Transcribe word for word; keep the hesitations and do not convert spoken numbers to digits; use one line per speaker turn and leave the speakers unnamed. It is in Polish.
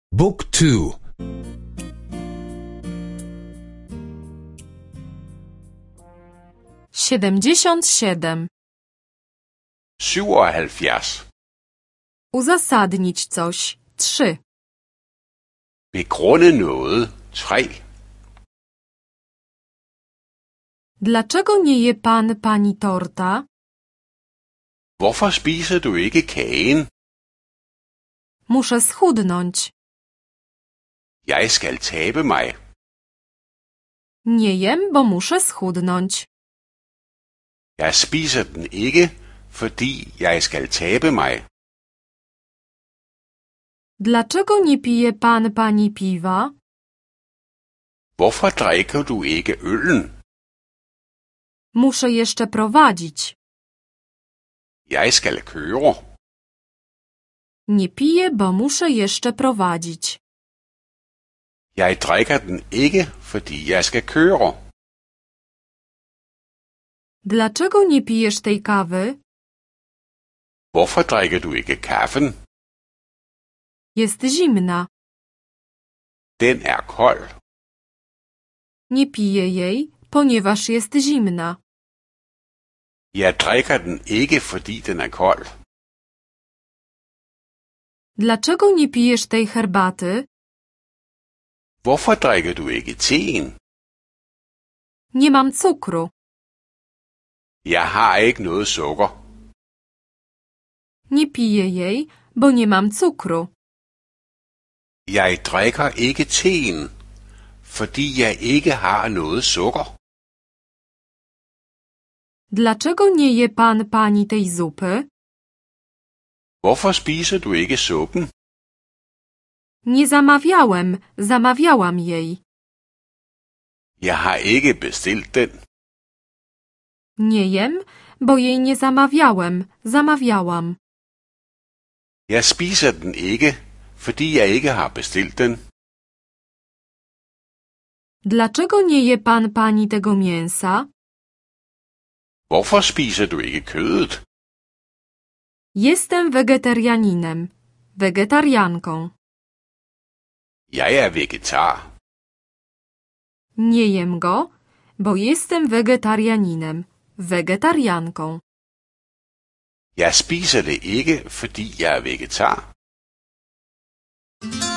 Book two.
siedemdziesiąt siedem.
syvoghalvfjerds.
Uzasadnić coś. trzy.
Begrunde noget. tre.
Dlaczego nie je pan pani torta?
Hvorfor spiser du ikke kagen?
Muszę schudnąć.
Jeg skal tabe mig.
Nie jem, bo muszę schudnąć.
Jeg spiser den ikke, fordi jeg skal tabe mig.
Dlaczego nie pije pan pani piwa?
Hvorfor drikker du ikke øllen?
Muszę jeszcze prowadzić.
Jeg skal køre.
Nie piję, bo muszę jeszcze prowadzić.
Jeg drikker den ikke, fordi jeg skal køre.
Dlaczego nie pijesz tej kawy?
Hvorfor drikker du ikke kaffen?
Jest zimna.
Den er kold.
Nie piję jej, ponieważ jest zimna.
Jeg drikker den ikke, fordi den er kold.
Dlaczego nie pijesz tej herbaty?
Hvorfor drikker du ikke teen?
Nie mam cukru.
Jeg har ikke noget sukker.
Nie piję jej, bo nie mam cukru.
Jeg drikker ikke teen, fordi jeg ikke har noget sukker.
Dlaczego nie je pan pani tej zupy?
Hvorfor spiser du ikke suppen?
Nie zamawiałem, zamawiałam jej.
Jeg har ikke bestilt den.
Nie jem, bo jej nie zamawiałem, zamawiałam.
Jeg spiser den ikke, fordi jeg ikke har bestilt den.
Dlaczego nie je pan pani tego mięsa?
Hvorfor spiser du ikke kødet?
Jestem wegetarianinem, wegetarianką.
Jeg er vegetar.
Nie jem go, bo jestem wegetarianinem, wegetarianką.
Jeg spiser det ikke, fordi jeg er vegetar.